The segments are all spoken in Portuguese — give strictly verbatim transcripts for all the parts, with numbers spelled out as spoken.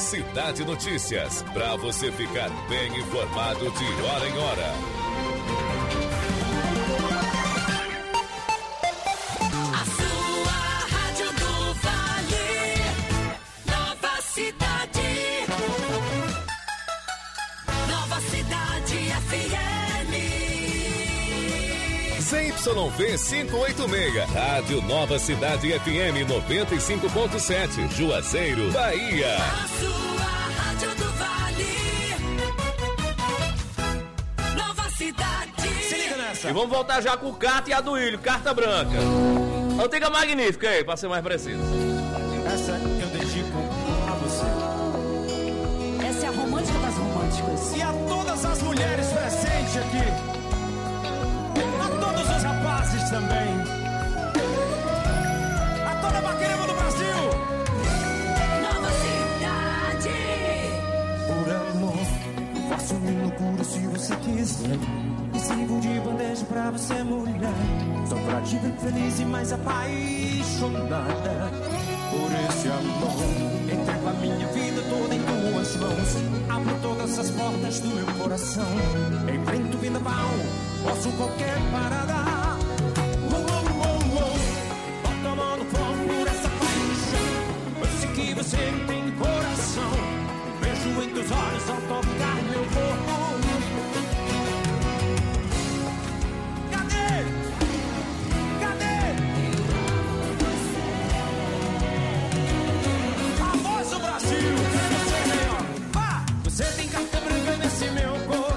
Cidade Notícias, para você ficar bem informado de hora em hora. A sua Rádio do Vale, Nova Cidade. Nova Cidade F M. Z Y V quinhentos e oitenta e seis, Rádio Nova Cidade F M noventa e cinco ponto sete, Juazeiro, Bahia. A sua Rádio do Vale, Nova Cidade. Se liga nessa. E vamos voltar já com o Carta e a do Ilho, Carta Branca. Antiga Magnífica aí, pra ser mais preciso. Essa eu dedico a você. Essa é a romântica das românticas. E a todas as mulheres presentes aqui. Os rapazes também. A toda a Maquirema do Brasil. Nova Cidade. Por amor, faço mil loucuras se você quiser. E sirvo de bandeja pra você, mulher. Só pra te ver feliz e mais apaixonada. Por esse amor, entrego a minha vida toda em tuas mãos. Abro todas as portas do meu coração. Enfrento vendaval, posso qualquer parada. Oh, oh, oh, oh. Bota a mão no fogo por essa paixão. Eu sei que você tem coração. Vejo em teus olhos ao tocar meu corpo. Cadê? Cadê? A voz do Brasil, quero você melhor. Ah, você tem carta branca nesse meu corpo.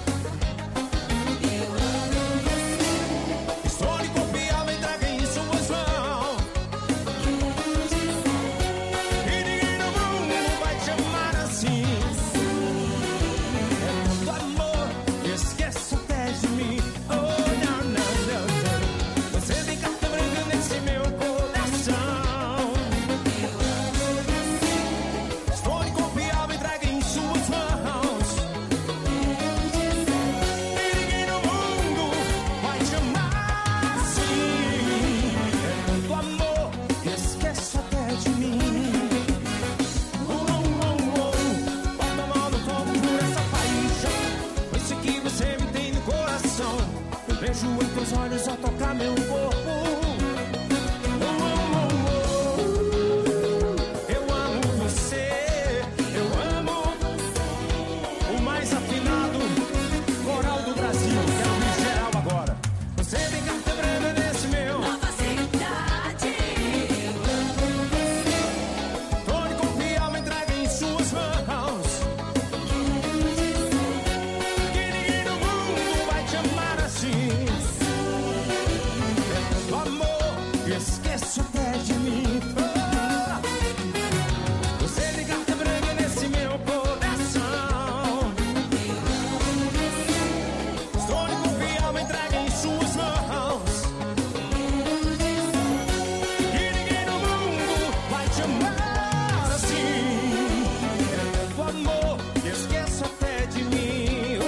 Vejo em teus olhos ao tocar meu corpo. Oh, oh, oh, oh. Eu amo você, eu amo o mais afinado coral do Brasil. Quero me geral agora. Você tem carta branca nesse meu. Nova Cidade. Onde confiar me entrega em suas mãos. Que ninguém no mundo vai te amar assim. Esqueço até de mim. Oh, você tem carta branca nesse meu coração. Estou de confiar, me entrega em suas mãos. E ninguém no mundo vai te amar assim. É tanto amor que esqueço até de mim.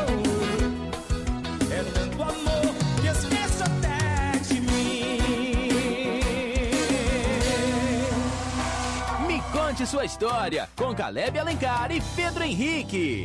Oh, é tanto amor que esqueço até de mim. Conte sua história com Caleb Alencar e Pedro Henrique.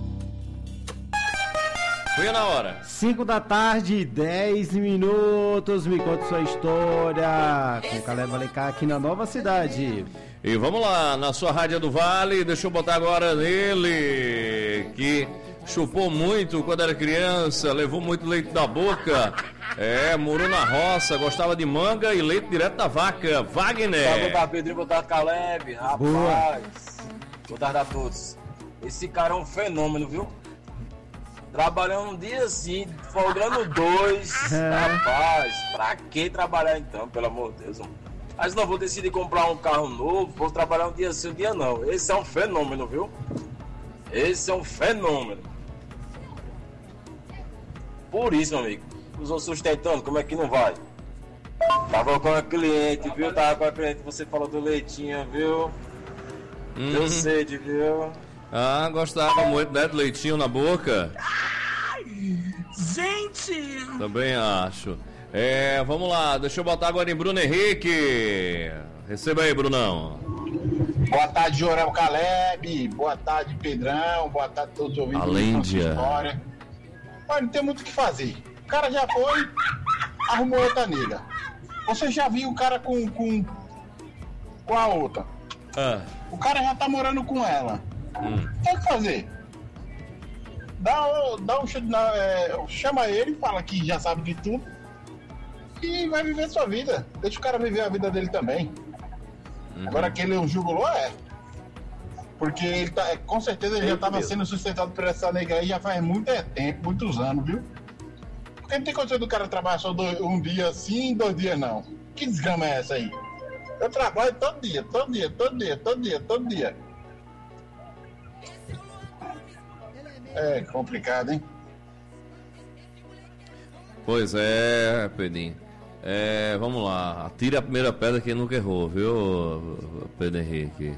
Foi na hora. cinco da tarde, dez minutos. Me conte sua história com Caleb Alencar aqui na Nova Cidade. E vamos lá, na sua Rádio do Vale, deixa eu botar agora nele, que chupou muito quando era criança, levou muito leite da boca. É, morou na roça, gostava de manga e leite direto da vaca. Wagner. Boa tarde, Pedrinho, boa tarde, Caleb. Rapaz, boa, boa tarde a todos. Esse cara é um fenômeno, viu? Trabalhando um dia assim, folgando dois. É. Rapaz, pra que trabalhar então, pelo amor de Deus? Mas não vou decidir comprar um carro novo, vou trabalhar um dia sim, um dia não. Esse é um fenômeno, viu? Esse é um fenômeno. Por isso, meu amigo, usou sustentando, como é que não vai? Tava com a cliente, viu? Tava com a cliente, você falou do leitinho, viu? Hum. Deu sede, viu? Ah, gostava muito, né, do leitinho na boca. Ai, gente! Também acho. É, vamos lá, deixa eu botar agora em Bruno Henrique. Receba aí, Brunão. Boa tarde, Jorel Caleb. Boa tarde, Pedrão. Boa tarde a todos os ouvintes. Alêndia. História. Olha, não tem muito o que fazer. O cara já foi, arrumou outra nega. Você já viu o cara com, com, com a outra? Ah. O cara já tá morando com ela. Hum. Tem o que fazer? Dá, dá um, é, chama ele, fala que já sabe de tudo e vai viver sua vida. Deixa o cara viver a vida dele também. Uhum. Agora que ele é um jugulô, é. Porque ele tá, com certeza ele já estava sendo sustentado por essa nega aí já faz muito tempo, muitos anos, viu? Porque não tem condição do cara trabalhar só dois, um dia sim, dois dias não. Que desgrama é essa aí? Eu trabalho todo dia, todo dia, todo dia, todo dia, todo dia. É complicado, hein? Pois é, Pedrinho. É, vamos lá. Atire a primeira pedra que nunca errou, viu, Pedro Henrique?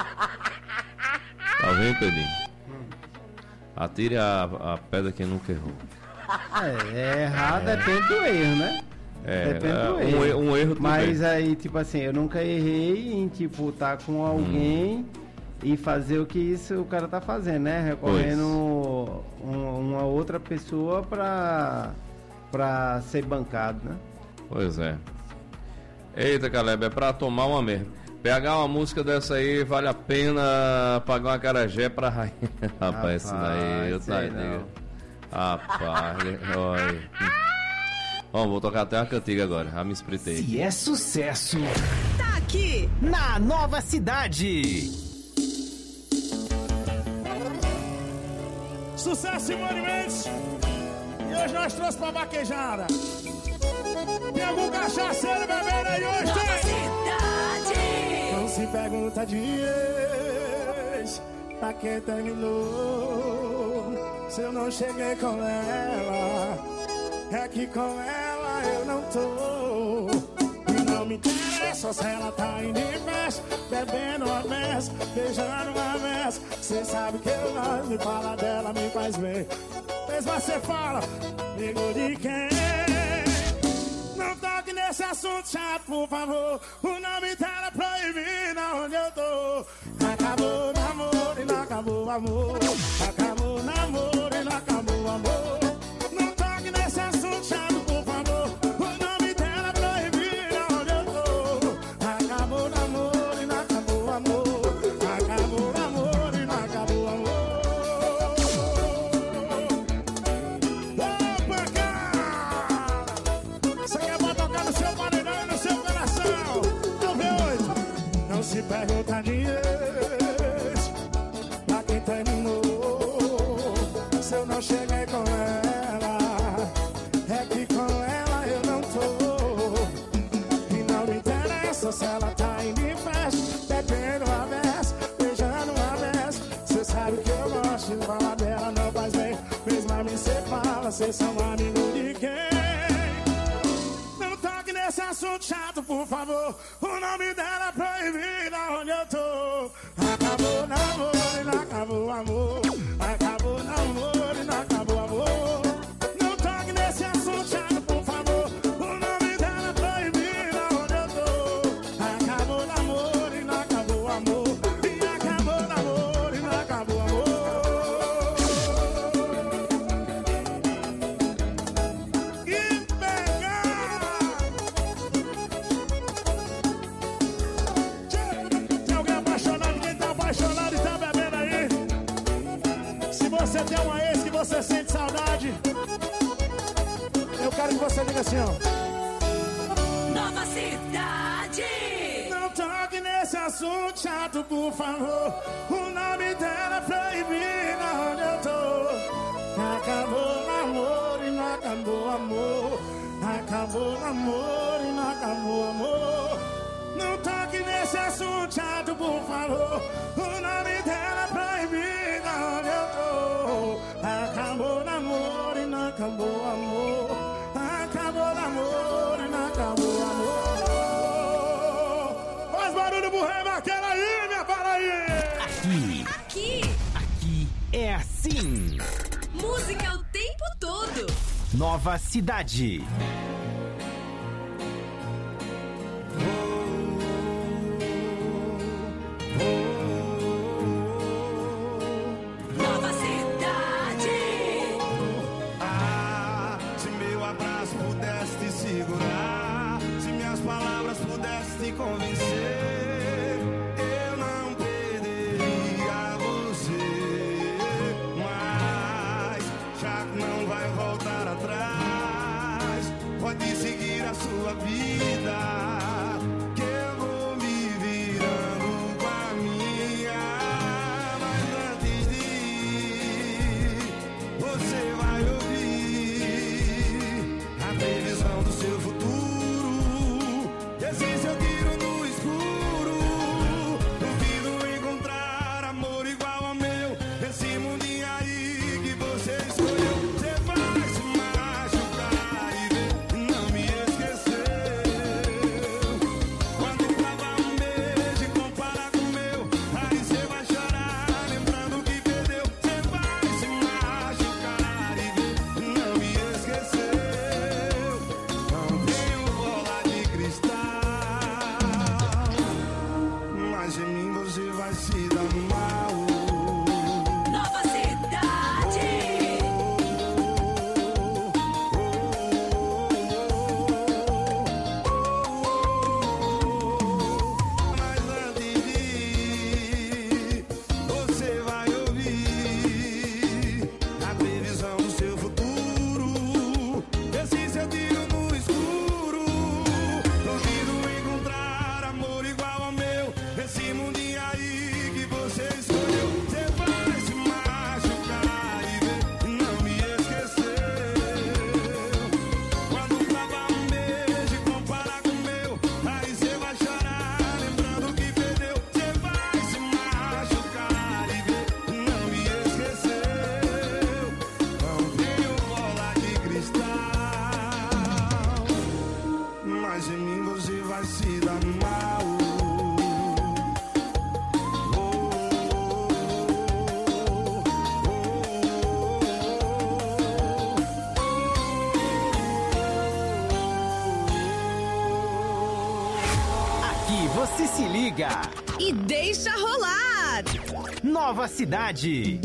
Tá vendo, Pedrinho? Atire a, a pedra que nunca errou. É, é errar é. Depende do erro, né? É, depende é, do um erro. erro. Um erro Mas bem. Aí, tipo assim, eu nunca errei em, tipo, tá com alguém hum. e fazer o que isso o cara tá fazendo, né? Recorrendo um, uma outra pessoa pra, pra ser bancado, né? Pois é. Eita, Caleb, é pra tomar uma mesmo. Pegar uma música dessa aí, vale a pena pagar uma acarajé pra rainha. Rapaz, isso daí, eu tá aí. Rapaz, olha. Vamos, vou tocar até uma cantiga agora. Já me espritei. Se é sucesso, Tá aqui na Nova Cidade. Sucesso, Simone Mendes. E hoje nós trouxemos pra vaquejada. Tem algum cachaceiro bebendo aí hoje? Nova Cidade. Não se pergunta dias pra quem terminou. Se eu não cheguei com ela, é que com ela eu não tô. E não me interessa se ela tá indo em festa, bebendo uma mesa, beijando uma mesa. Cê sabe que eu não me fala dela, me faz bem. Mas você fala, amigo de quem? Não toque nesse assunto chato, por favor. O nome dela é proibido onde eu tô. Acabou o namoro e não acabou o amor. Acabou o namoro e não acabou o amor. Não toque nesse assunto chato, por favor. O nome dela é proibido onde eu tô. Acabou o namoro e não acabou o amor. Acabou o namoro e não acabou o amor. Opa, cara! Isso aqui é pra tocar no seu paredão e no seu coração. Não vê hoje. Não se pergunta dias pra quem terminou. Se eu não cheguei com ela, é que com ela eu não tô. E não me interessa se ela tá indo em festa, bebendo uma vez, beijando uma vez. Cê sabe que eu gosto de falar dela, não faz bem. Mesmo a mim cê fala, cês são amigos de quem? Não toque nesse assunto chato, por favor. O nome dela é proibido onde eu tô. Acabou o namoro e não acabou o amor. Acabou o namoro e não acabou o amor. Não toque nesse assunto chato, por favor. O nome dela é proibido onde eu tô. Acabou o namoro e não acabou o amor. E acabou o namoro e não acabou o amor. Que pegar! Tem alguém apaixonado? Quem tá apaixonado e tá bebendo aí? Se você tem uma ex que você sente saudade, eu quero que você diga assim, ó. Nova Cidade. Não toque nesse assunto chato, por favor. O nome dela é proibido onde eu tô. Acabou o namoro e não acabou o amor. Acabou o namoro e não acabou o amor. Não toque nesse assunto chato, por favor. O nome dela é proibido onde eu tô. Acabou o namoro e não acabou o amor. Acabou o namoro e não acabou o amor. Faz barulho pro rei vaqueiro aí, minha Paraíba. Aqui, Aqui, aqui é assim. música o tempo todo. Nova Cidade. Oh, sua vida, que eu vou me virando com a minha. Mas antes de ir, você vai ouvir a previsão do seu futuro. Esse seu tiro no escuro. Duvido encontrar amor igual ao meu nesse mundinho aí que você escolheu. Você vai se machucar e ver que não me esqueceu. Quando trava um beijo e compara com o meu, aí você vai chorar lembrando que perdeu. Você vai se machucar e ver que não me esqueceu. Não tenho bola de cristal, mas em mim você vai se dar mal. Nova Cidade. Mas antes de ir, você vai ouvir a previsão do seu futuro. Esse seu tiro no escuro. Duvido encontrar amor igual ao meu nesse mundinho aí que você escolheu. Você vai se machucar e ver que não me esqueceu. Quando trava um beijo e compara com o meu, aí você vai chorar lembrando que perdeu. Você vai se machucar e ver que não me esqueceu. Não tenho bola de cristal, mas em mim você vai se dar mal. Aqui você se liga. E deixa rolar. Nova Cidade.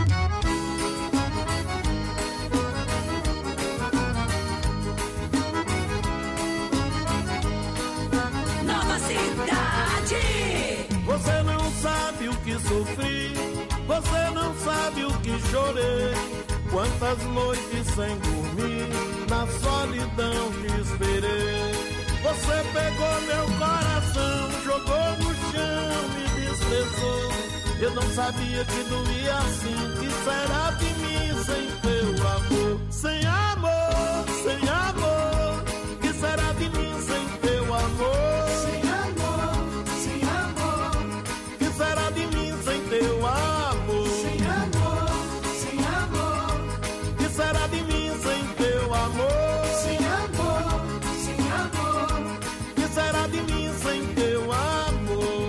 Nova Cidade. Você não sabe o que sofri, você não sabe o que chorei. Quantas noites sem dormir, na solidão te esperei. Você pegou meu coração, jogou no chão, me desprezou. Eu não sabia que doía assim, que será de mim sem teu amor? Sem amor, sem amor, que será de mim sem teu amor? Sem amor, sem amor, que será de mim sem teu amor? Sem amor, sem amor, que será de mim sem teu amor? Sem amor, sem amor, que será de mim sem teu amor?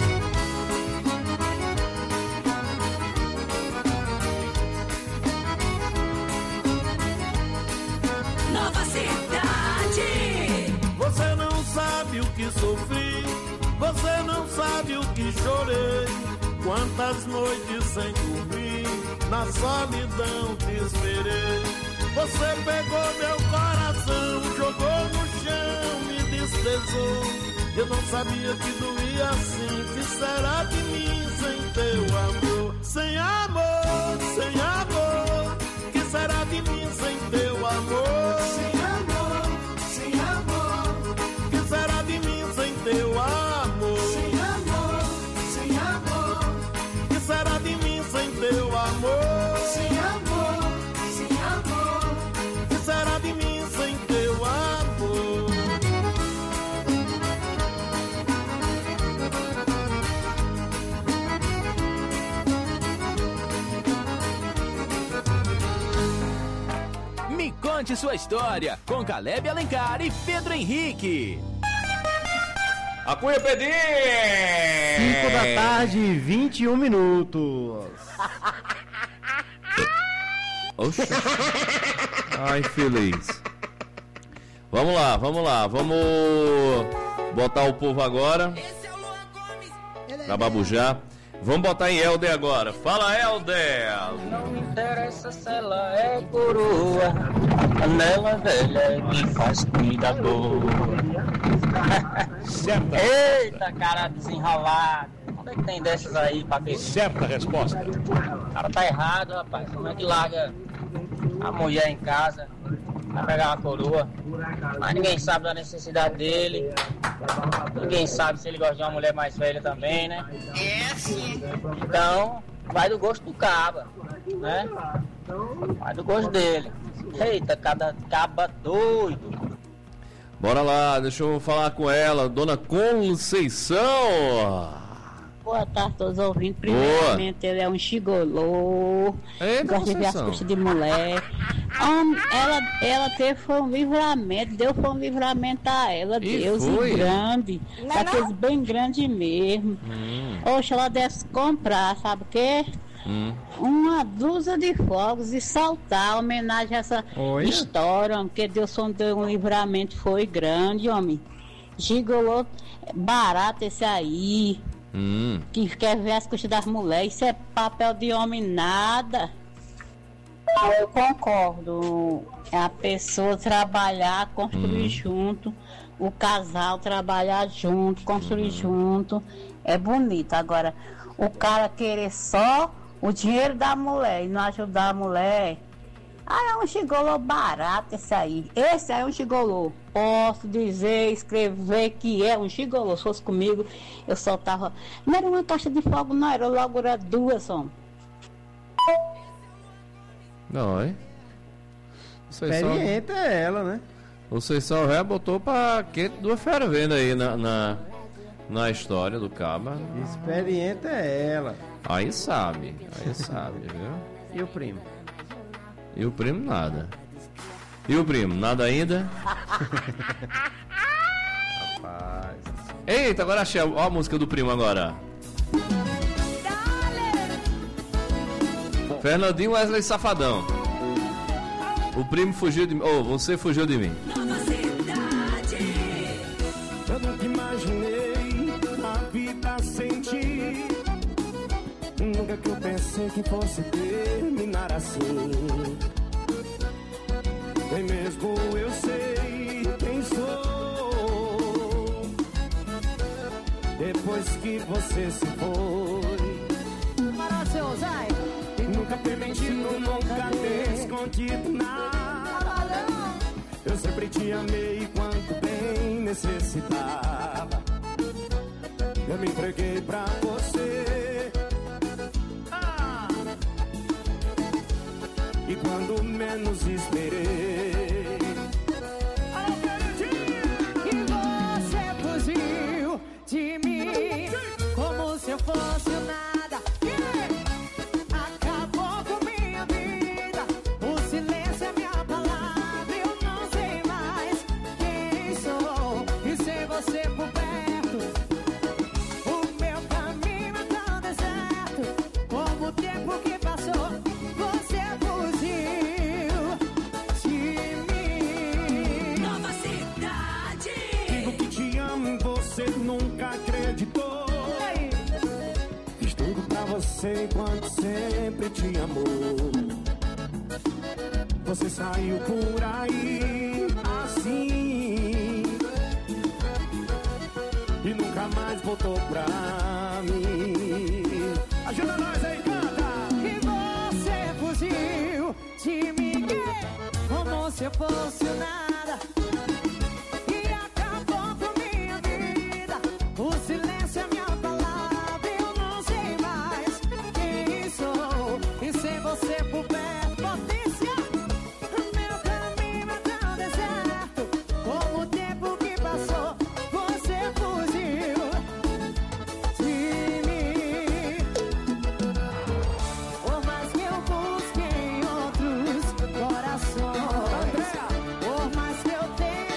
Nova Cidade. Você não sabe o que sofri, você não sabe o que chorei. Quantas noites sem dormir, na solidão te esperei. Você pegou meu coração, jogou no chão, me desprezou. Eu não sabia que doía assim, que será de mim sem teu amor? Sem amor, sem amor, que será de mim sem teu amor? Sem amor, sem amor, que será de mim sem teu amor? Sem amor, sem amor, que será de mim sem teu amor? Sem amor, sem amor, que será de mim sem teu amor? Me conte sua história com Caleb Alencar e Pedro Henrique. A Cunha Pedim! cinco da tarde, vinte e um minutos. Oxe. Ai, feliz. Vamos lá, vamos lá. Vamos botar o povo agora pra babujar. Vamos botar em Helder agora. Fala, Helder! Não me interessa se ela é coroa, a panela velha é que faz comida boa. Certa. Eita, cara desenrolado. Onde é que tem dessas aí pra ver? Certa resposta. O cara tá errado, rapaz. Como é que larga a mulher em casa Vai pegar uma coroa. Mas ninguém sabe da necessidade dele. Ninguém sabe se ele gosta de uma mulher mais velha também, né? É sim. Então, vai do gosto do caba, né? Vai do gosto dele. Eita, cada caba doido. Bora lá, deixa eu falar com ela, dona Conceição. Boa tarde, todos ouvindo. Primeiramente, Boa. ele é um chigolô. Eita, gosta de ver as Conceição. costas de mulher. Hum, ela, ela teve foi um livramento, deu foi um livramento a ela, E Deus, foi? e grande. Não é Daqueles bem grande mesmo. Hum, Oxe, ela deve comprar, sabe o quê? hum. Uma dúzia de fogos e saltar, homenagem a essa Olha. história, homem, porque Deus só deu um livramento, foi grande, homem. Gigolô, barato esse aí, Hum. que quer ver as costas das mulheres, isso é papel de homem, nada. Eu concordo, é a pessoa trabalhar, construir Hum. junto, o casal trabalhar junto, construir junto, é bonito. Agora, o cara querer só o dinheiro da mulher e não ajudar a mulher, ah, é um gigolô barato esse aí. Esse aí é um gigolô. Posso dizer, escrever que é um gigolô. Se fosse comigo, eu soltava. Não era uma caixa de fogo, não, era logo era duas só. Não, hein? Vocês só, Experiente é ela, né? vocês só já botou pra quente do fervendo aí na, na, na história do caba. Experiente é ela. Aí sabe, aí sabe, viu? E o primo? E o primo nada. E o primo, nada ainda? Rapaz. Eita, agora achei. Ó a música do primo agora. Fernandinho Wesley Safadão. O primo fugiu de mim. Ô, oh, você fugiu de mim. Nova Cidade. Eu nunca imaginei a vida sem ti. Nunca que eu pensei que fosse terminar assim. Nem mesmo eu sei quem sou. Depois que você se foi. Para seu Zay. Nunca ter mentido, nunca ter escondido nada. Eu sempre te amei quanto bem necessitava. Eu me entreguei pra você. Ah! E quando menos esperei, E você fugiu de mim como se eu fosse o nada. Acabou com minha vida. O silêncio é minha palavra. Eu não sei mais quem sou. E sem você por perto, o meu caminho é tão deserto. Como o tempo que passou, você fugiu de mim. Nova Cidade. digo que te amo e você nunca acreditou. Fiz tudo pra você enquanto sempre te amou. Você saiu por aí assim e nunca mais voltou pra mim. Ajuda nós aí, canta! E você fugiu de mim como se eu fosse o nada. E acabou com minha vida. O silêncio é minha palavra. Eu não sei mais quem sou. E sem você por perto, potência, meu caminho é tão deserto. Como o tempo que passou, você fugiu de mim. Por mais que eu busque em outros corações, por mais que eu tenha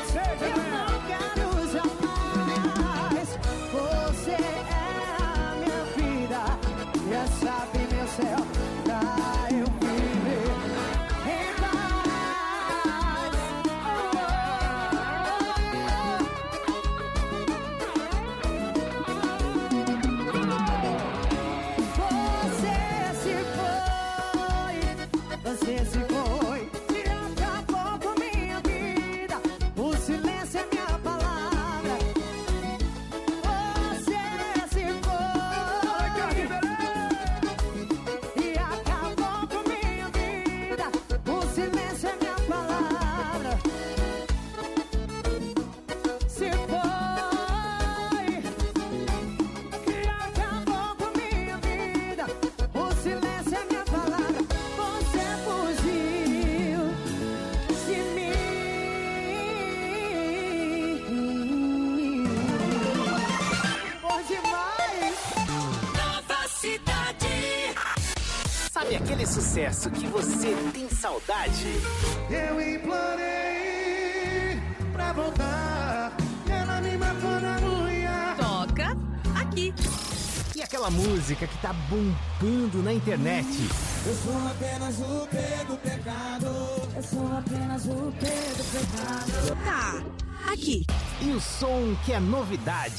sucesso que você tem saudade. Eu implorei pra voltar, ela me matou na unha. Toca aqui. E aquela música que tá bombando na internet. Eu sou apenas o P do pecado. Eu sou apenas o P do pecado. Tá, aqui. E o som que é novidade.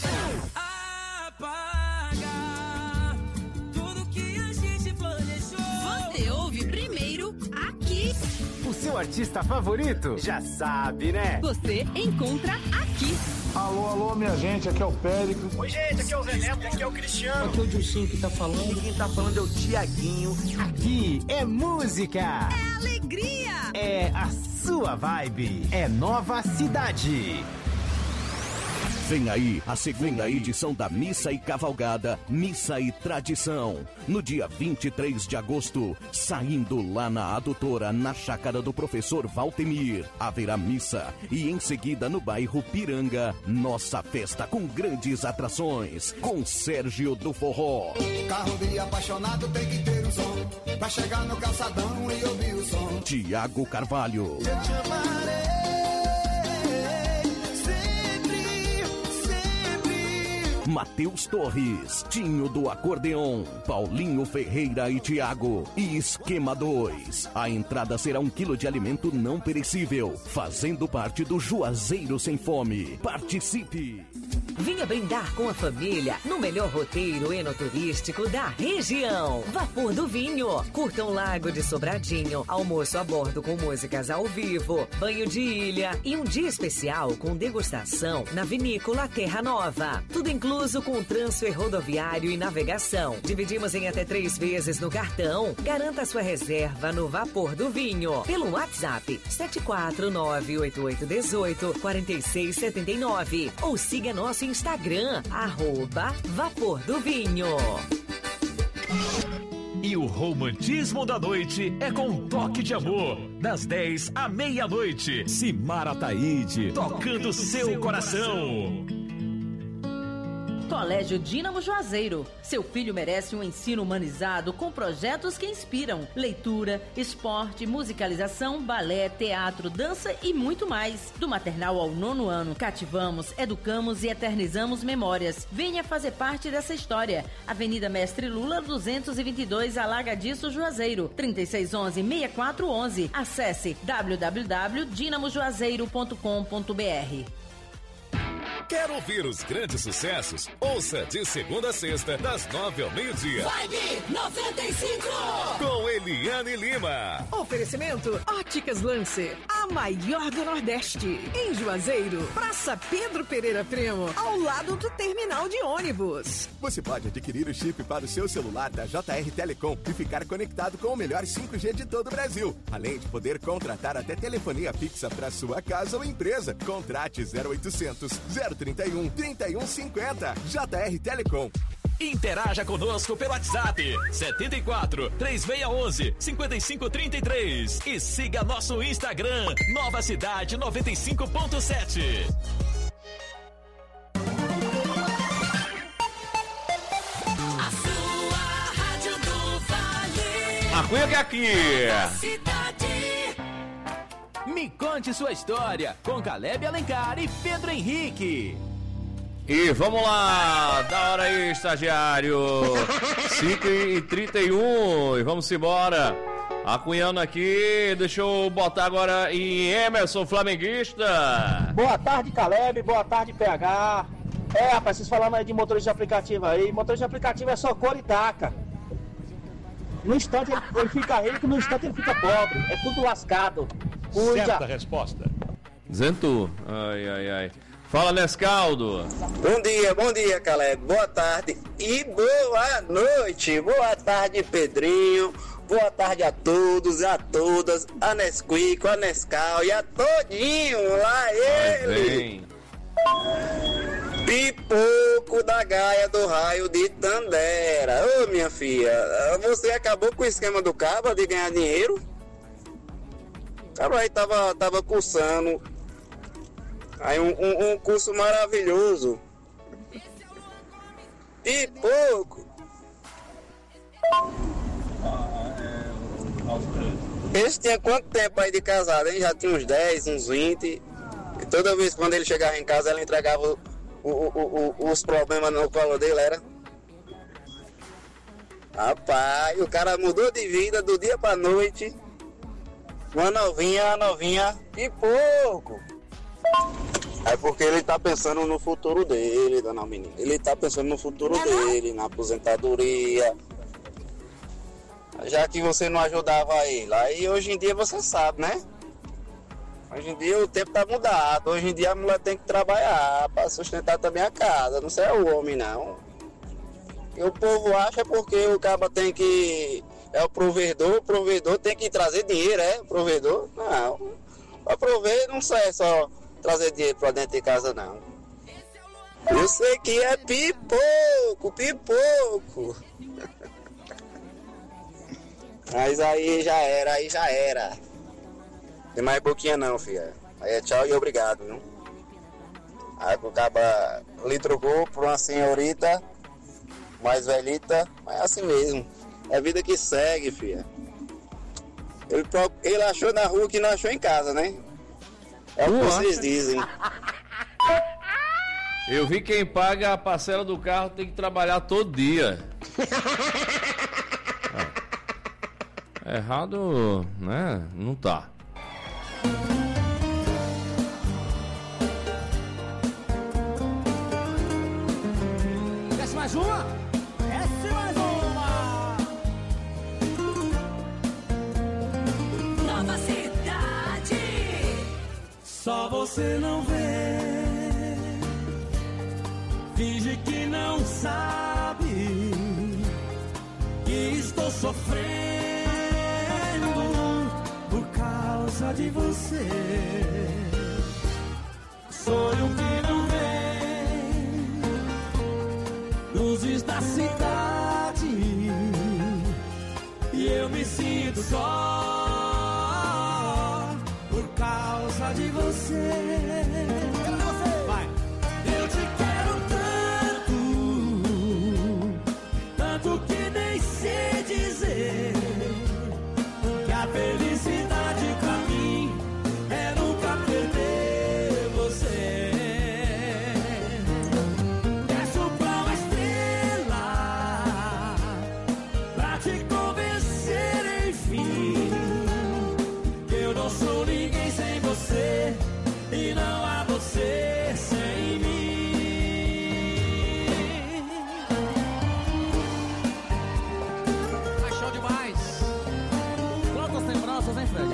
Apaga tudo que a gente planejou. Você ouve primeiro aqui. O seu artista favorito? Já sabe, né? Você encontra aqui. Alô, alô, minha gente, aqui é o Péricles. Oi, gente, aqui é o Zé Neto, aqui é o Cristiano. Aqui é o Dilcinho que tá falando. E quem tá falando é o Tiaguinho. Aqui é música. É alegria. É a sua vibe. É Nova Cidade. Vem aí a segunda edição da Missa e Cavalgada, Missa e Tradição. No dia vinte e três de agosto, saindo lá na Adutora, na chácara do professor Valtemir. Haverá missa e em seguida no bairro Piranga, nossa festa com grandes atrações, com Sérgio do Forró. Carro de apaixonado tem que ter um som, pra chegar no calçadão e ouvir o som. Tiago Carvalho. Eu te amarei. Matheus Torres, Tinho do Acordeon, Paulinho Ferreira e Thiago e Esquema dois. A entrada será um quilo de alimento não perecível, fazendo parte do Juazeiro Sem Fome. Participe! Venha brindar com a família no melhor roteiro enoturístico da região. Vapor do Vinho. Curta um lago de Sobradinho, almoço a bordo com músicas ao vivo, banho de ilha e um dia especial com degustação na vinícola Terra Nova. Tudo incluso com transfer rodoviário e navegação. Dividimos em até três vezes no cartão. Garanta sua reserva no Vapor do Vinho pelo WhatsApp sete quatro nove oito oito um oito quatro seis sete nove ou siga nosso Instagram, arroba Vapor do Vinho. E o romantismo da noite é com um toque de amor. Das dez à meia-noite. Simara Taíde, tocando seu coração. Colégio Dínamo Juazeiro. Seu filho merece um ensino humanizado com projetos que inspiram. Leitura, esporte, musicalização, balé, teatro, dança e muito mais. Do maternal ao nono ano, cativamos, educamos e eternizamos memórias. Venha fazer parte dessa história. Avenida Mestre Lula, duzentos e vinte e dois, Alagadiço, Juazeiro. trinta e seis onze, sessenta e quatro onze. Acesse w w w ponto dinamo juazeiro ponto com ponto b r. Quer ouvir os grandes sucessos? Ouça de segunda a sexta, das nove ao meio-dia. Vibe noventa e cinco. Com Eliane Lima. Oferecimento Óticas Lancer, a maior do Nordeste. Em Juazeiro, Praça Pedro Pereira Primo, ao lado do terminal de ônibus. Você pode adquirir o chip para o seu celular da J R Telecom e ficar conectado com o melhor cinco G de todo o Brasil. Além de poder contratar até telefonia fixa para sua casa ou empresa. Contrate zero oitocentos, zero trinta e um, trinta e um cinquenta. J R Telecom. Interaja conosco pelo WhatsApp setenta e quatro, três seis um um, cinco cinco três três e siga nosso Instagram Nova Cidade noventa e cinco ponto sete. A sua rádio do Vale. A Cunha que é aqui. Cidade. Me conte sua história com Caleb Alencar e Pedro Henrique. E vamos lá, da hora aí, estagiário. cinco e trinta e um, e vamos embora. Acunhando aqui, deixa eu botar agora em Emerson, flamenguista. Boa tarde, Caleb, boa tarde, P H. É, rapaz, vocês falando aí de motorista de aplicativo aí. Motorista de aplicativo é só cor e taca. No instante ele, ele fica rico, no instante ele fica pobre. É tudo lascado. Cuida. Certa resposta. Zentu, ai, ai, ai. Fala, Nescaldo. Bom dia, bom dia, Caleb. Boa tarde e boa noite. Boa tarde, Pedrinho. Boa tarde a todos e a todas. A Nesquico, a Nescau e a todinho lá ele. Pipoco da Gaia do Raio de Tandera. Ô, minha filha, você acabou com o esquema do Cabo de ganhar dinheiro? O cara aí tava, tava cursando aí um, um, um curso maravilhoso. Pipoco. Esse tinha quanto tempo aí de casado, hein? Já tinha uns dez, uns vinte. E toda vez quando ele chegava em casa, ela entregava o, o, o, o, os problemas no colo dele, era. Rapaz, o cara mudou de vida do dia pra noite. Uma novinha, uma novinha e pouco. É porque ele tá pensando no futuro dele, dona menina. Ele tá pensando no futuro dele, na aposentadoria. Já que você não ajudava ele. Aí hoje em dia você sabe, né? Hoje em dia o tempo tá mudado. Hoje em dia a mulher tem que trabalhar pra sustentar também a casa. Não é o homem, não. E o povo acha porque o cara tem que... É o provedor, o provedor tem que trazer dinheiro, é? O provedor? Não. Pra prover não é só trazer dinheiro pra dentro de casa, não. Eu sei que é pipoco, pipoco. Mas aí já era, aí já era. Tem mais boquinha não, filha. Aí é tchau e obrigado, viu? Aí o cara lhe trocou por uma senhorita mais velhita, mas é assim mesmo. É a vida que segue, filha. Ele, ele achou na rua que não achou em casa, né? É o que vocês dizem. Eu vi quem paga a parcela do carro tem que trabalhar todo dia. É. Errado, né? Não tá. Desce mais uma? Desce mais uma! Nova Cidade. Só você não vê. Finge que não sabe que estou sofrendo por causa de você. Sonho que não vem, luzes da cidade, e eu me sinto só por causa de você. Vai. Eu te quero tanto que nem sei dizer que a felicidade pra mim é nunca perder você. Desço pra uma estrela pra te convencer, enfim, que eu não sou ninguém sem você e não há você sem mim. Hein, Fred?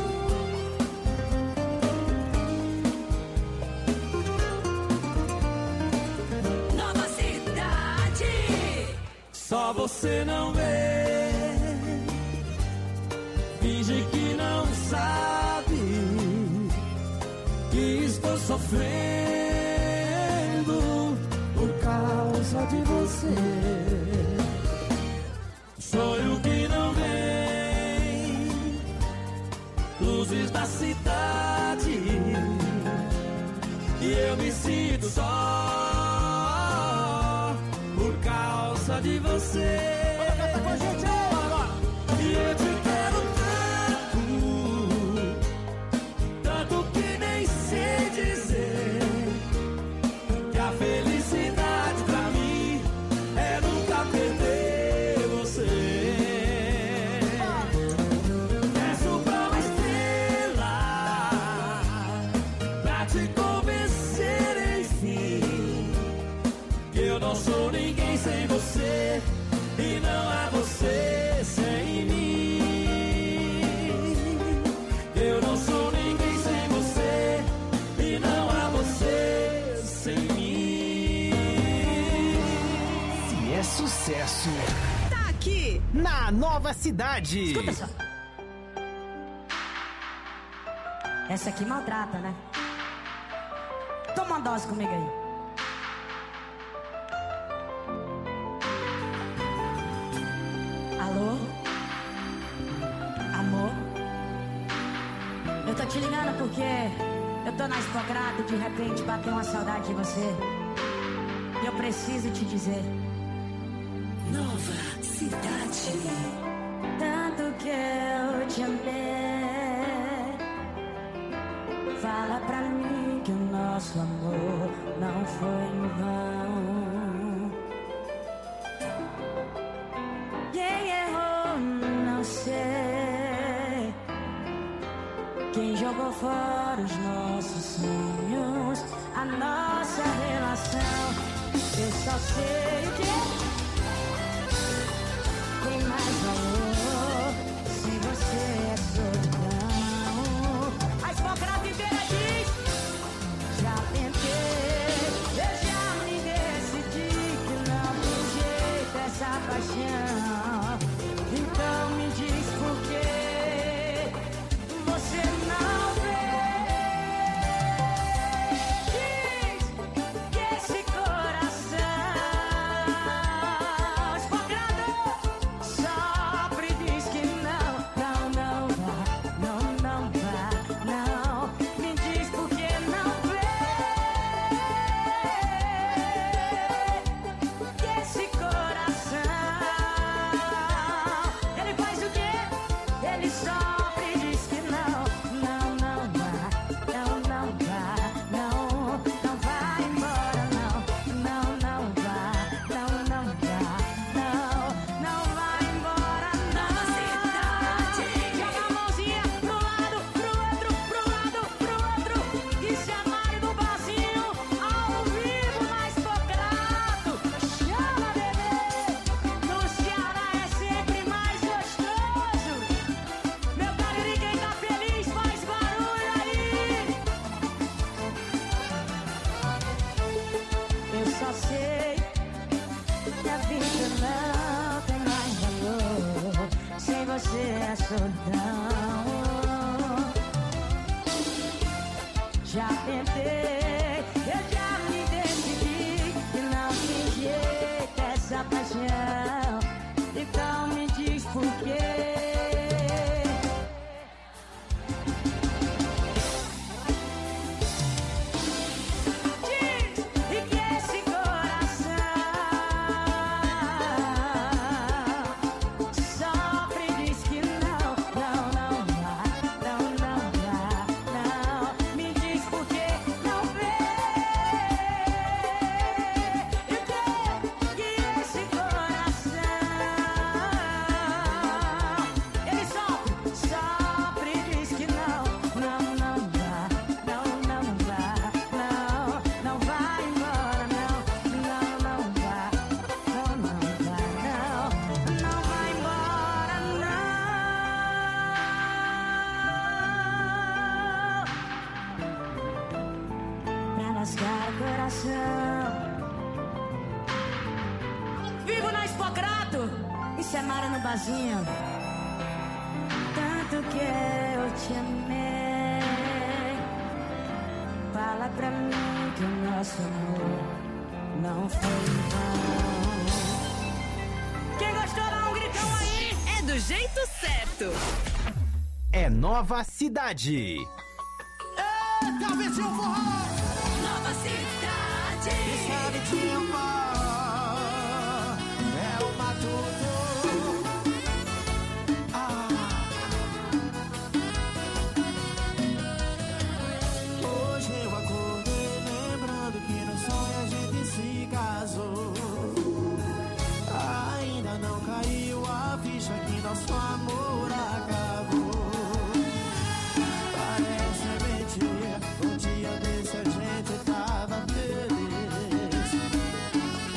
Nova Cidade. Só você não vê, finge que não sabe que estou sofrendo por causa de você. Sonho que não vem, luzes da cidade, e eu me sinto só por causa de você. Canta com a gente agora. E eu te quero tanto, tanto que nem sei dizer que a felicidade pra mim é nunca perder você. Eu não sou ninguém sem você e não há você sem mim. Eu não sou ninguém sem você e não há você sem mim. Se é sucesso, Tá aqui na Nova Cidade. Escuta só. Essa aqui maltrata, né? Toma uma dose comigo aí. Alô? Amor? Eu tô te ligando porque eu tô na Expocrata e de repente bateu uma saudade de você. E eu preciso te dizer. Nova Cidade. Tanto que eu te amei. Fala pra mim que o nosso amor não foi em vão. Quem errou, não sei. Quem jogou fora os nossos sonhos, a nossa relação. Eu só sei o que tem mais valor se você é solidão. A esmocrata inteira diz: já tentei, eu já me decidi que não tem jeito essa paixão. Então me diz por que você não vê. Você é solidão. Já tentei, eu já me decidi que não tem jeito essa paixão. Então me diz por quê. Vivo na Expocrato e Semara no barzinho. Tanto que eu te amei. Fala pra mim que o nosso amor não foi em vão. Quem gostou dá um gritão aí. É do jeito certo. É Nova Cidade. Eita, vizinho forró. Nova Cidade. Sabe que amar é o matuto. Ah. Hoje eu acordei lembrando que no sonho a gente se casou. Ainda não caiu a ficha que nosso amor acabou. Parece mentira, um dia desse a gente tava feliz.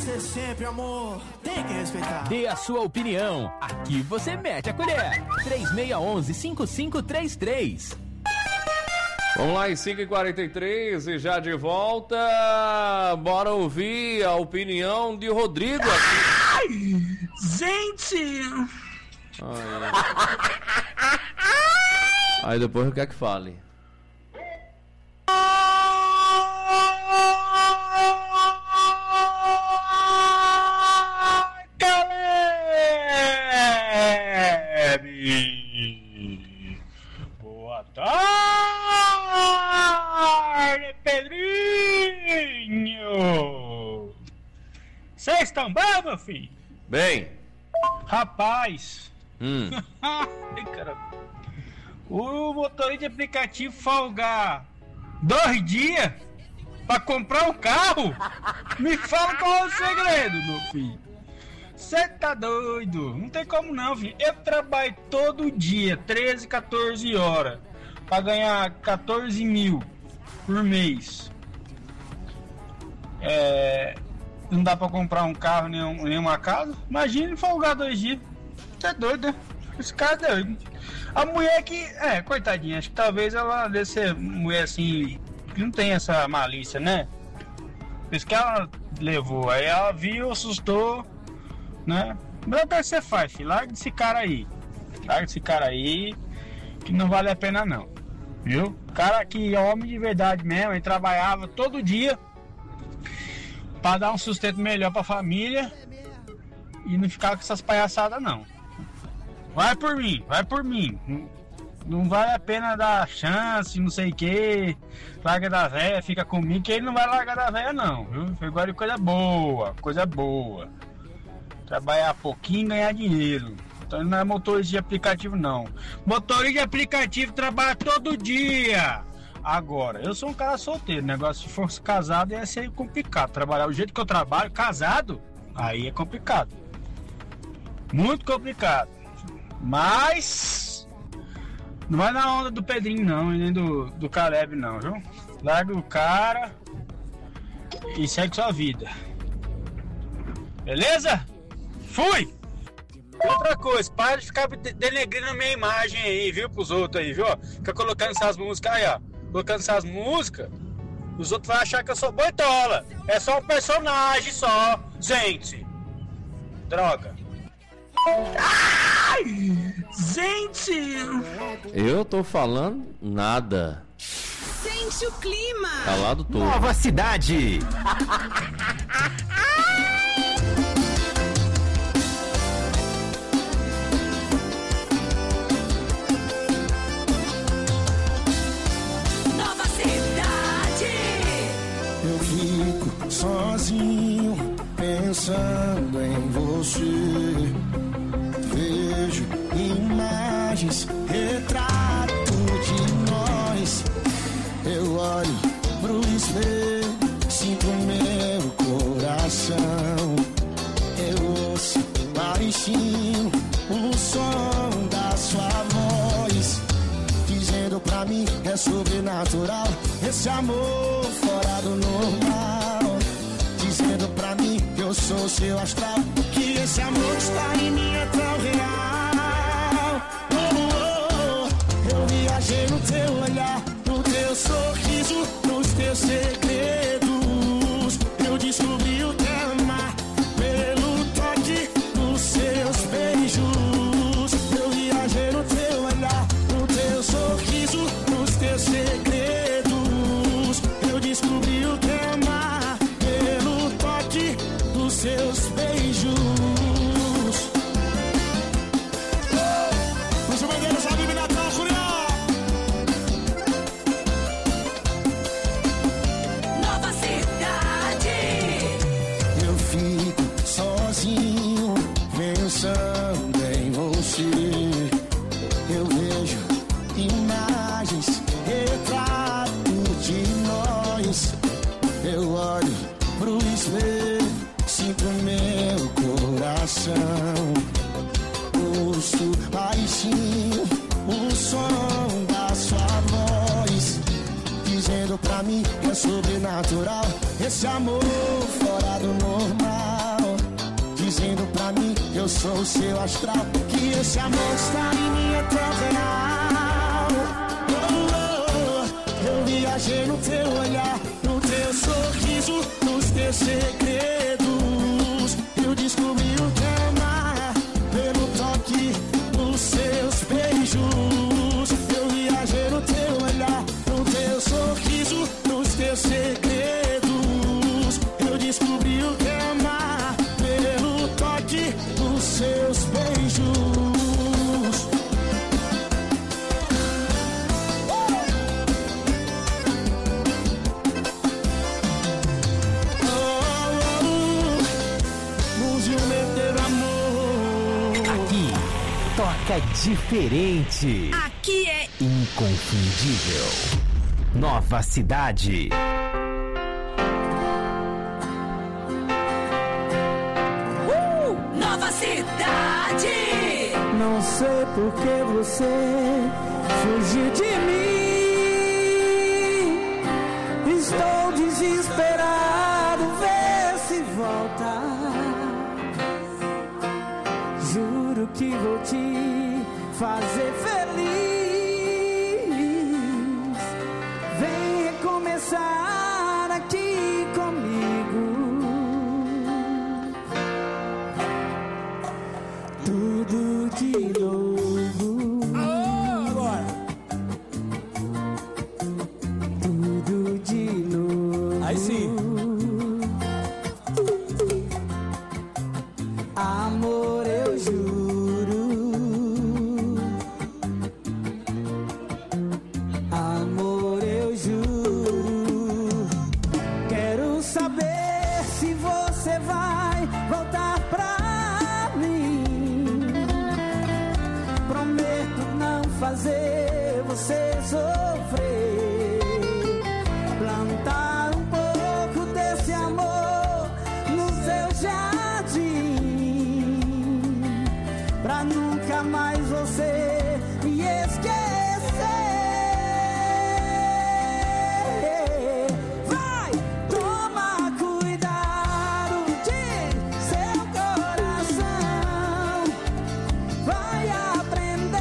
você sempre, amor. Tem que respeitar. Dê a sua opinião. Aqui você mete a colher. três seis um um, cinco cinco três três. Vamos lá, em cinco e quarenta e três e já de volta. Bora ouvir a opinião de Rodrigo aqui. Ai, gente! Ai, aí depois não quer que fale. Caleb! Boa tarde, Pedrinho! Vocês estão bem, meu filho? Bem. Rapaz! Hum. Ai, caramba. O motorista de aplicativo folgar dois dias pra comprar um carro? Me fala qual é o segredo, meu filho. Você tá doido? Não tem como não, filho. Eu trabalho todo dia, treze, quatorze horas, pra ganhar quatorze mil por mês. É... Não dá pra comprar um carro, nem, nem uma casa? Imagina folgar dois dias. Você é doido, né? Esse cara é doido. A mulher que... É, coitadinha. Acho que talvez ela deve ser mulher assim... Que não tem essa malícia, né? Por isso que ela levou. Aí ela viu, assustou, né? Mas até você faz, filho. Larga esse cara aí. Larga esse cara aí. Que não vale a pena, não. Viu? Cara que é homem de verdade mesmo. Ele trabalhava todo dia pra dar um sustento melhor pra família. E não ficar com essas palhaçadas, não. Vai por mim, vai por mim. Não, não vale a pena dar chance, não sei o que. Larga da véia, fica comigo, que ele não vai largar da véia, não, viu? Foi igual de coisa boa, coisa boa. Trabalhar pouquinho e ganhar dinheiro. Então não é motorista de aplicativo, não. Motorista de aplicativo trabalha todo dia. Agora, eu sou um cara solteiro. Negócio, se fosse casado, ia ser complicado. Trabalhar do jeito que eu trabalho, casado, aí é complicado. Muito complicado. Mas não vai na onda do Pedrinho não, e nem do, do Caleb não, viu? Larga o cara e segue sua vida. Beleza? Fui! Outra coisa, para de ficar denegrindo a minha imagem aí, viu? Pros outros aí, viu? Fica colocando essas músicas aí, ó. Colocando essas músicas, os outros vão achar que eu sou boitola. É só um personagem só, gente. Droga. Ai, gente! Eu tô falando nada. Sente o clima. Calado todo. Nova Cidade. Nova Cidade. Eu fico sozinho pensando em você. Vejo imagens, retrato de nós. Eu olho pro espelho, sinto meu coração. Eu ouço baixinho o som da sua voz, dizendo pra mim é sobrenatural esse amor fora do normal. Dizendo pra mim que eu sou seu astral, que esse amor que está em mim é tão real. Oh, oh, oh. Eu viajei no teu olhar, no teu sorriso, nos teus segredos. Eu descobri o teu amar pelo toque dos seus beijos. Eu viajei no teu olhar, no teu sorriso, nos teus segredos. Eu descobri o teu amar pelo toque dos seus beijos. Puxa o Deus, sabe, Natal, Curió. Nova Cidade. Eu fico sozinho pensando em você. Eu vejo imagens, retrato de nós. Eu olho pro espelho, sinto meu coração. Ouço baixinho o som da sua voz, dizendo pra mim que é sobrenatural esse amor fora do normal. eu sou o seu astral, que esse amor está em mim é tão real. Oh, oh, eu viajei no teu olhar, no teu sorriso, nos teus segredos. Eu descobri o que é amar pelo toque dos seus beijos. Eu viajei no teu olhar, no teu sorriso, nos teus segredos. Eu descobri o que é amar pelo toque dos seus beijos. Aqui toca diferente. Aqui é Inconfundível. Nova Cidade. Uh, Nova Cidade. Não sei por que você fugiu de mim. Estou desesperado, vê se volta. Juro que vou te fazer feliz. Vem recomeçar aqui comigo. Tudo de novo. Agora. Tudo de novo. Aí sim. Amor, eu juro. Amor, eu juro. Quero saber se você vai voltar pra mim. Prometo não fazer você sofrer. Plantar um pouco desse amor no seu jardim. Pra nunca mais você me esquecer. Vai, toma cuidado de seu coração. Vai aprender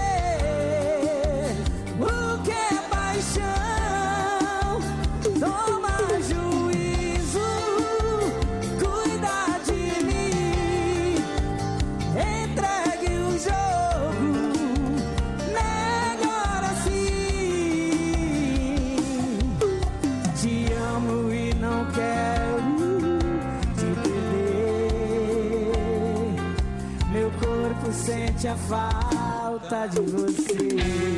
o que é paixão. Toma juízo, cuida de mim. Entregue o jogo, agora sim. Te amo e não quero te perder. Meu corpo sente a falta de você.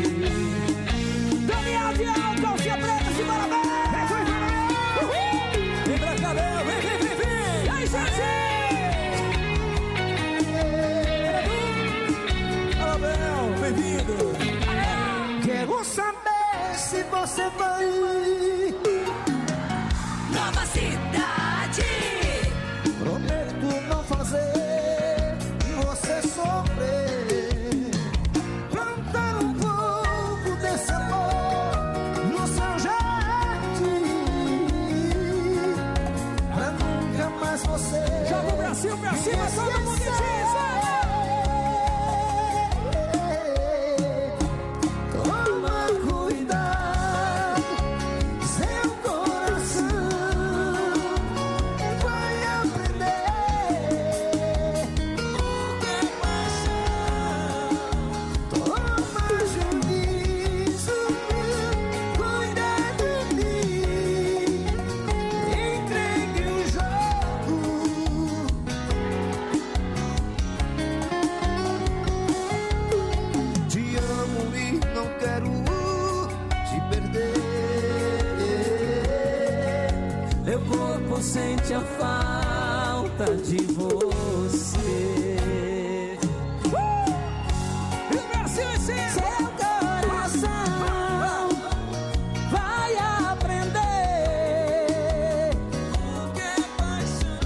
Daniel de Alto, se preta, se parabéns! Vem pra cá, Léo, vem, vem, vem, vem! E aí, gente! Parabéns, bem-vindo! Quero saber se você vai. Nova Cidade. Prometo não fazer você sofrer. Plantar um pouco desse amor no seu jardim. Pra nunca mais você. Joga o Brasil pra cima, todo mundo diz. Toma cuidado, seu coração vai aprender o que é paixão. Toma juízo, cuida de mim. Entregue o jogo. Te amo e não quero te perder. Meu corpo sente a falta de você. Seu coração vai aprender o que é paixão.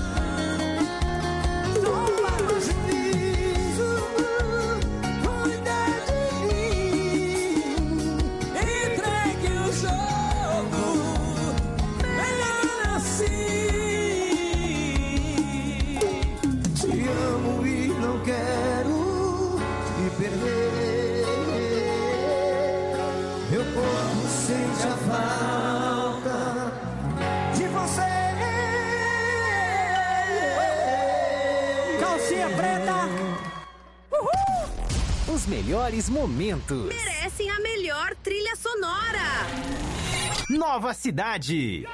Toma juízo, cuida de mim. Entregue o jogo, melhor assim. Te amo e não quero sente a falta de você. Calcinha preta. Uhul! Os melhores momentos. Merecem a melhor trilha sonora. Nova Cidade.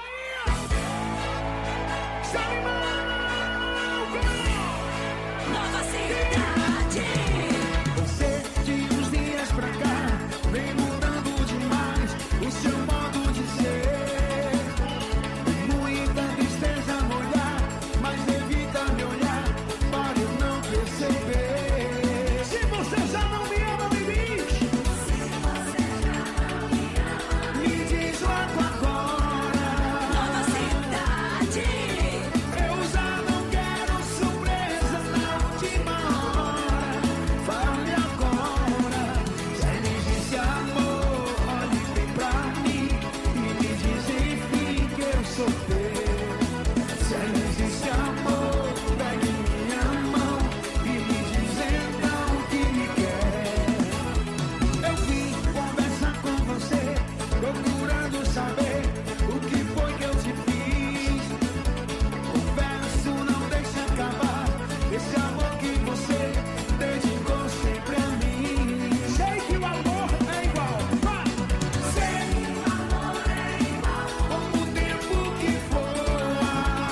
Nova Cidade. Você de uns dias pra cá vem mudando demais o seu modo de ser. Muita tristeza no olhar, mas evita me olhar para eu não perceber. Se você já não me ama, me diz. Se você já não me ama, me diz logo agora. Nova Cidade. Eu já não quero surpresa na última hora. Fale agora. Se ainda existe amor, olhe bem pra mim e me diz enfim que eu sou teu. Se ainda existe amor, pegue minha mão e me diz então que me quer. Eu vim conversar com você, procurando saber o que foi que eu te fiz. Confesso, não deixa acabar esse amor que você dedicou sempre a mim. Sei que o amor é igual, vai! Sei que o amor é igual como o tempo que voa.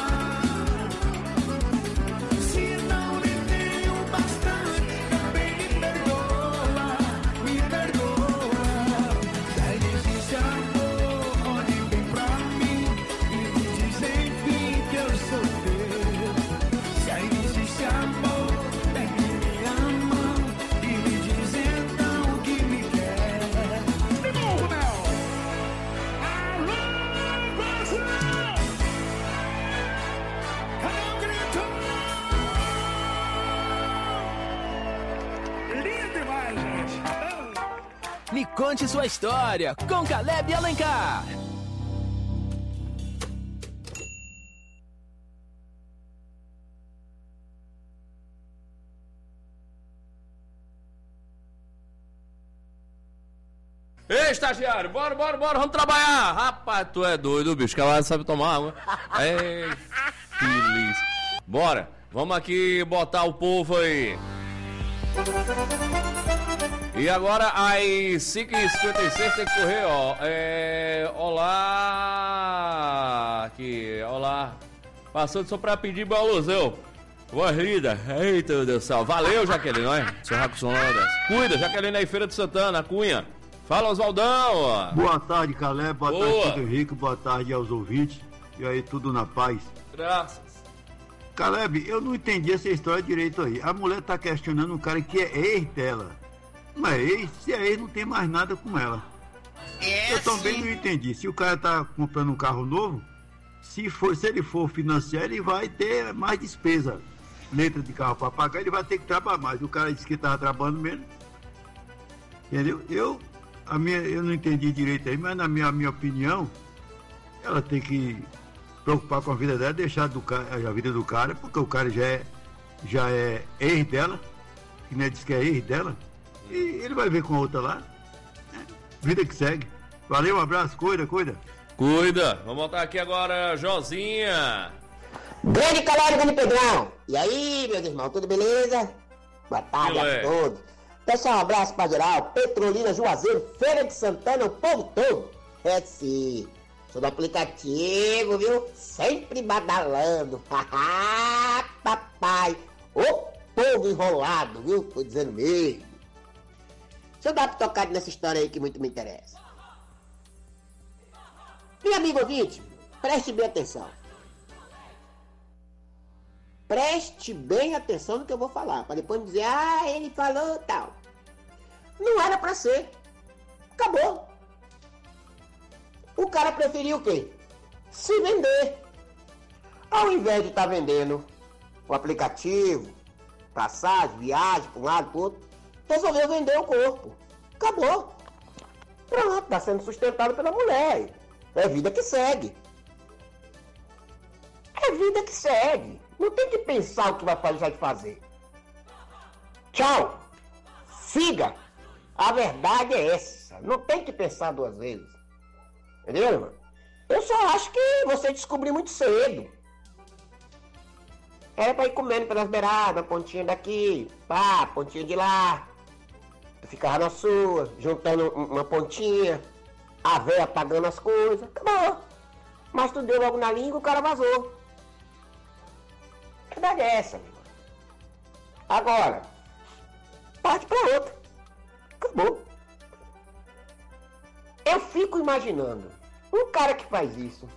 Se não lhe tenho bastante, também me perdoa, me perdoa. Se ainda existe amor, olhe bem pra mim e me diz enfim que eu sou teu. Se ainda existe amor, pegue minha mão e me diz então que me quer. De novo, Mel! Alô, Brasil! Cadê o grito? Lindo demais, gente! Me conte sua história com Caleb Alencar. Ei, estagiário, bora, bora, bora, vamos trabalhar. Rapaz, tu é doido, bicho, que ela sabe tomar água. É, feliz. Bora, vamos aqui botar o povo aí. E agora, às cinco e cinquenta e seis tem que correr, ó. É, olá, aqui, olá. Passando só pra pedir meu alusão. Boa lida. Eita, meu Deus do céu. Valeu, Jaqueline, não é? Seu Racuson lá dessa. Cuida, Jaqueline aí, Feira de Santana, Cunha. Fala, Oswaldão. Boa tarde, Caleb. Boa, Boa. tarde, Pedro Henrique. Boa tarde aos ouvintes. E aí, tudo na paz. Graças. Caleb, eu não entendi essa história direito aí. A mulher tá questionando um cara que é ex dela. Não é ex? Se é ex, não tem mais nada com ela. É, eu também sim. não entendi. Se o cara tá comprando um carro novo, se, for, se ele for financiar, ele vai ter mais despesa. Letra de carro para pagar, ele vai ter que trabalhar mais. O cara disse que tava trabalhando menos. Entendeu? Eu, a minha, eu não entendi direito aí, mas na minha, minha opinião, ela tem que preocupar com a vida dela, deixar do cara, a vida do cara, porque o cara já é, já é ex dela, que nem diz que é ex dela, e ele vai ver com a outra lá. Né? Vida que segue. Valeu, um abraço, cuida, cuida. Cuida. Vamos botar aqui agora, Josinha. Grande Calório, grande Pedrão. E aí, meus irmãos, tudo beleza? Boa tarde Filé. a todos. Pessoal, um abraço pra geral. Petrolina, Juazeiro, Feira de Santana, o povo todo. É sim. Sou do aplicativo, viu? Sempre badalando. Haha, papai. Ô povo enrolado, viu? Tô dizendo mesmo. Deixa eu dar pra tocar nessa história aí que muito me interessa. Meu amigo ouvinte, preste bem atenção. Preste bem atenção no que eu vou falar, para depois me dizer, ah, ele falou tal. Não era para ser. Acabou. O cara preferiu o quê? Se vender. Ao invés de estar tá vendendo o aplicativo, passagem, viagem, para um lado, para o outro, resolveu vender o corpo. Acabou. Pronto, está sendo sustentado pela mulher. É vida que segue. É vida que segue. Não tem que pensar o que vai deixar de fazer. Tchau. Siga. A verdade é essa. Não tem que pensar duas vezes. Entendeu, irmão? Eu só acho que você descobriu muito cedo. Era pra ir comendo pelas beiradas, pontinha daqui, pá, pontinha de lá. Tu ficava na sua, juntando uma pontinha, a véia pagando as coisas, acabou. Mas tu deu logo na língua, o cara vazou. A verdade é essa, meu irmão. Agora, parte pra outra. Acabou. Eu fico imaginando, um cara que faz isso,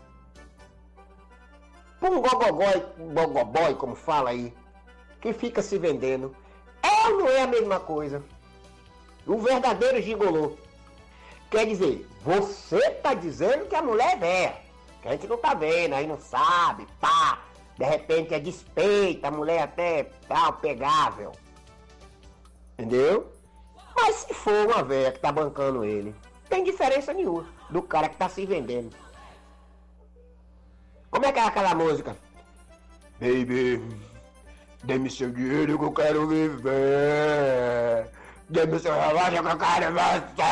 um gogogói, gogobói, como fala aí, que fica se vendendo, é ou não é a mesma coisa? O verdadeiro gigolô. Quer dizer, você tá dizendo que a mulher é véia, que a gente não tá vendo, aí não sabe, pá, de repente é despeita, a mulher até tal, pegável. Entendeu? Mas se for uma véia que tá bancando ele, tem diferença nenhuma do cara que tá se vendendo. Como é que é aquela música? Baby, dê-me seu dinheiro que eu quero viver. Dê-me seu relógio que eu quero você.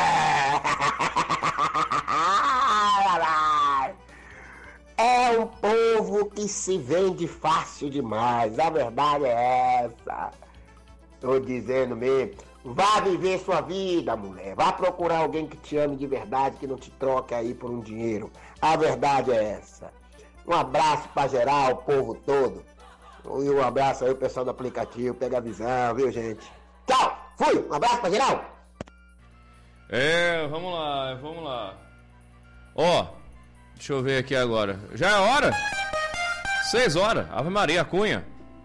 É um povo que se vende fácil demais. A verdade é essa. Tô dizendo mesmo. Vá viver sua vida, mulher. Vá procurar alguém que te ame de verdade, que não te troque aí por um dinheiro. A verdade é essa. Um abraço pra geral, o povo todo. E um abraço aí o pessoal do aplicativo. Pega a visão, viu, gente? Tchau! Fui! Um abraço pra geral! É, vamos lá, vamos lá. Ó, deixa eu ver aqui agora. Já é hora? Seis horas. Ave Maria Cunha.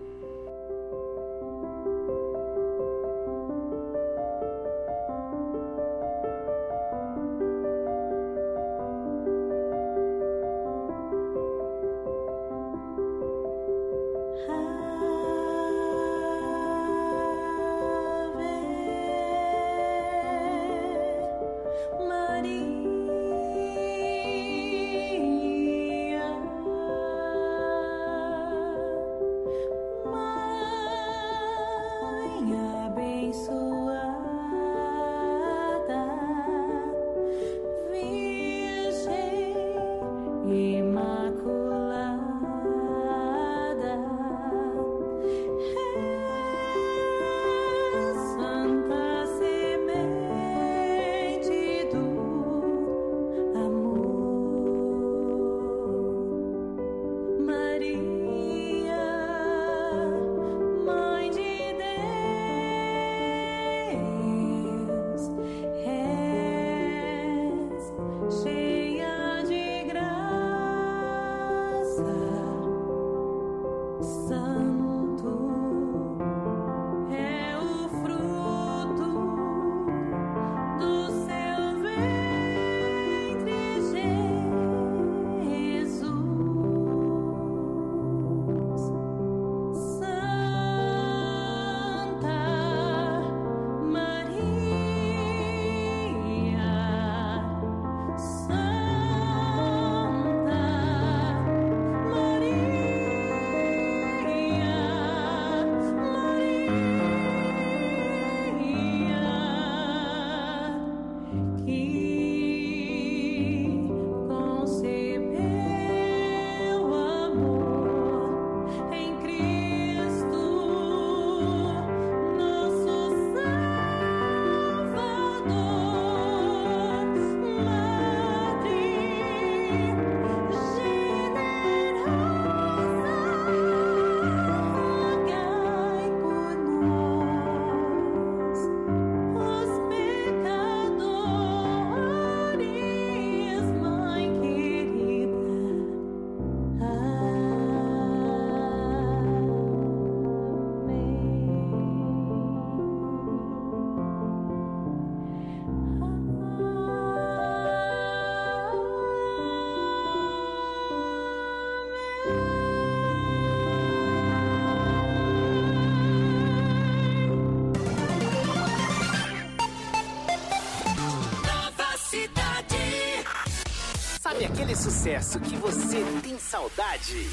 Sabe aquele sucesso que você tem saudade?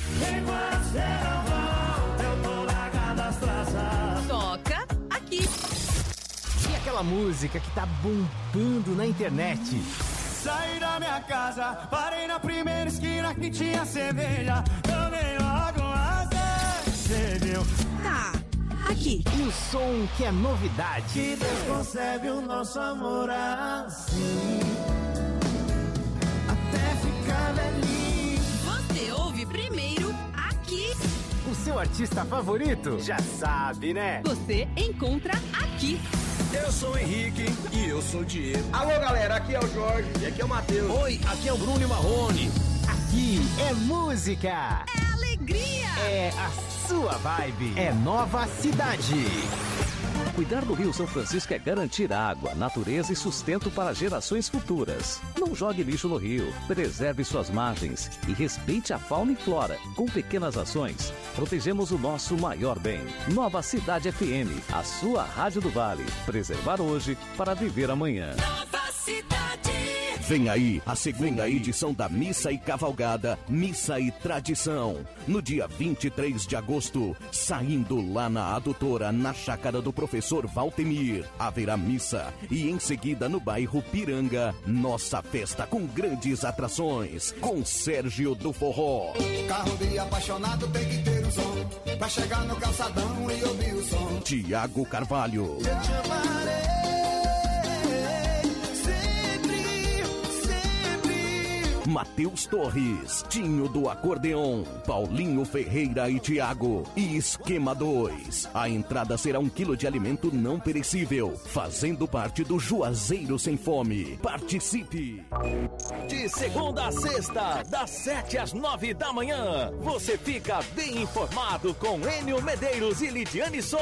Toca aqui. E aquela música que tá bombando na internet? Saí da minha casa, parei na primeira esquina que tinha cerveja. Tomei logo uma cerveja. Tá, aqui. O som que é novidade. Que Deus concebe o nosso amor assim, até ficar velhinho. Você ouve primeiro aqui. O seu artista favorito? Já sabe, né? Você encontra aqui. Eu sou o Henrique e eu sou o Diego. Alô, galera, aqui é o Jorge e aqui é o Matheus. Oi, aqui é o Bruno e Marrone. Aqui é música. É alegria. É a sua vibe. É Nova Cidade. Cuidar do Rio São Francisco é garantir água, natureza e sustento para gerações futuras. Não jogue lixo no rio, preserve suas margens e respeite a fauna e flora. Com pequenas ações, protegemos o nosso maior bem. Nova Cidade F M, a sua rádio do Vale. Preservar hoje para viver amanhã. Nova Cidade. Vem aí a segunda edição da Missa e Cavalgada, Missa e Tradição. No dia vinte e três de agosto, saindo lá na Adutora, na chácara do professor Valtemir, haverá missa. E em seguida no bairro Piranga, nossa festa com grandes atrações, com Sérgio do Forró. Carro de apaixonado tem que ter o som, pra chegar no calçadão e ouvir o som. Tiago Carvalho. Eu te amarei. Matheus Torres, Tinho do Acordeon, Paulinho Ferreira e Tiago e Esquema dois. A entrada será um quilo de alimento não perecível, fazendo parte do Juazeiro Sem Fome. Participe! De segunda a sexta, das sete às nove da manhã, você fica bem informado com Enio Medeiros e Lidiane Souza.